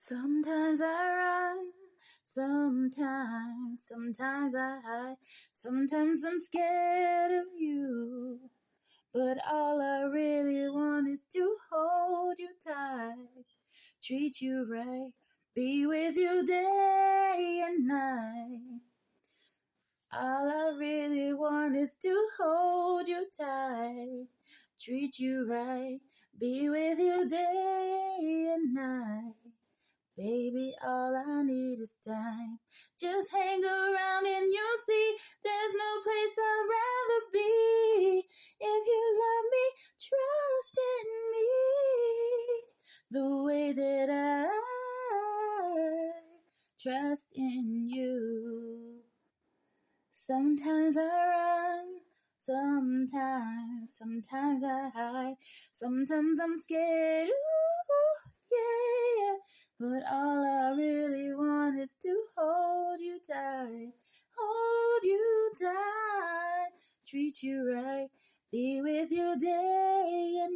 Sometimes I run, sometimes I hide, sometimes I'm scared of you. But all I really want is to hold you tight, treat you right, be with you day and night. All I really want is to hold you tight, treat you right, be with you day and night. Baby, all I need is time. Just hang around and you'll see there's no place I'd rather be. If you love me, trust in me the way that I trust in you. Sometimes I run, sometimes I hide, sometimes I'm scared, ooh, yeah. But all I really want is to hold you tight, treat you right, be with you day and